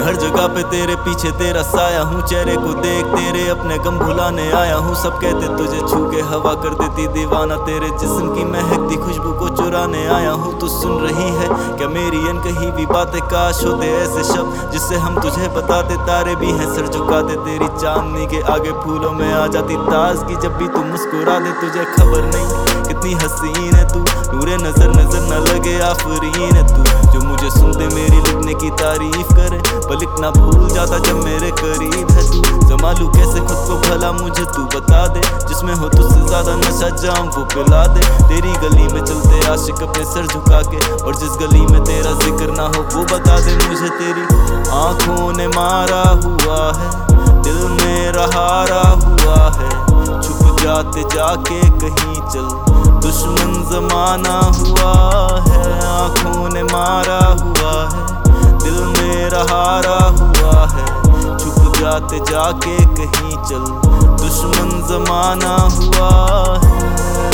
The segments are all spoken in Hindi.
हर जगह पे तेरे पीछे तेरा साया हूँ, चेहरे को देख तेरे अपने गम भुलाने आया हूँ। सब कहते तुझे छू के हवा कर देती दीवाना, तेरे जिस्म की महकती खुशबू को चुराने आया हूँ। तू सुन रही है क्या मेरी अनकही भी बातें? काश होते ऐसे शब्द जिससे हम तुझे बताते। तारे भी हैं सर झुकाते, तेरी चांदनी के आगे फूलों में आ जाती ताजगी जब भी तू मुस्कुरा दे। तुझे खबर नहीं कितनी हसीन है तू, नूरे नजर नजर न लगे आफरीन है तू। जो मुझे सुनते मेरी लिखने की तारीफ करे, पलक ना भूल जाता जब मेरे करीब है तू। संभालू कैसे खुद को भला मुझे तू बता दे, जिसमें हो तुझसे ज्यादा नशा जाम वो पिला दे। तेरी गली में चलते आशिक अपने सर झुका के, और जिस गली में तेरा जिक्र ना हो वो बता दे मुझे। तेरी आंखों ने मारा हुआ है, दिल मेरा हारा हुआ है। छुप जाते जाके कहीं चल, दुश्मन जमाना हुआ है। आंखों ने मारा हुआ है, दिल मेरा हारा हुआ है। छुप जाते जाके कहीं चल, दुश्मन जमाना हुआ है।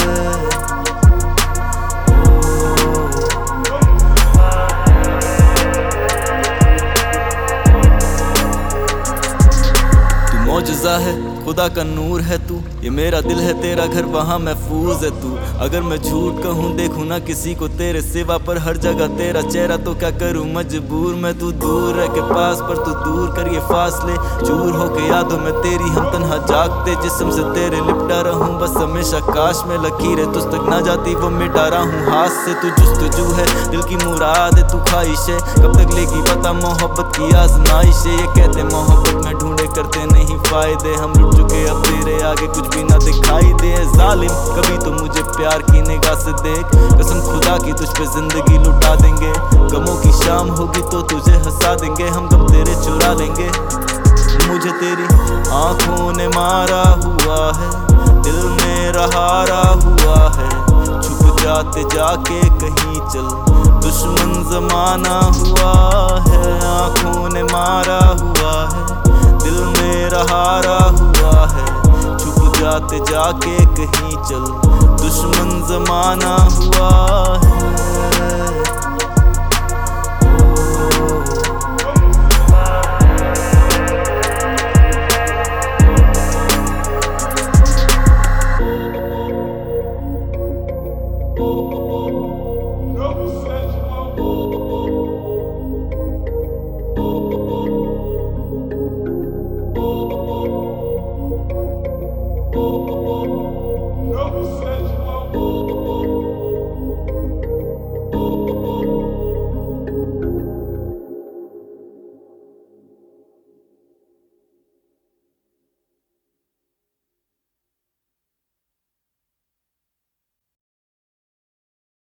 तू मौजज़ा है, खुदा का नूर है तू, ये मेरा दिल है तेरा घर वहाँ महफूज है तू। अगर मैं झूठ कहूँ देखूँ ना किसी को तेरे सिवा, पर हर जगह तेरा चेहरा तो क्या करूँ मजबूर मैं। तू दूर रह के पास पर तू दूर कर ये फासले, चूर हो के यादों में तेरी हम तन्हा जागते। जिस्म से तेरे लिपटा रहूँ बस हमेशा, काश में लकीरें तुझ तक ना जाती वो मिटा रहा हूँ हाथ से। तू जुस्तजू है दिल की मुराद है, तू ख्वाहिश है कब तक लेगी पता मोहब्बत की आजमाइश है। ये कहते मोहब्बत में ढूंढे करते नहीं फायदे, हम रुक चुके अब तेरे आगे कुछ भी ना दिखाई दे। जालिम कभी तो मुझे प्यार की निगाह से देख, कसम खुदा की तुझ पे जिंदगी लुटा देंगे। गमों की शाम होगी तो तुझे हंसा देंगे, हम गम तेरे चुरा लेंगे। मुझे तेरी आंखों ने मारा हुआ है, दिल मेरा हारा हुआ है। छुप जाते जाके कहीं चल, दुश्मन जमाना हुआ है। आंखों ने मारा हुआ है, दिल मेरा हारा हुआ है। छुप जाते जाके कहीं चल, दुश्मन जमाना हुआ है। No,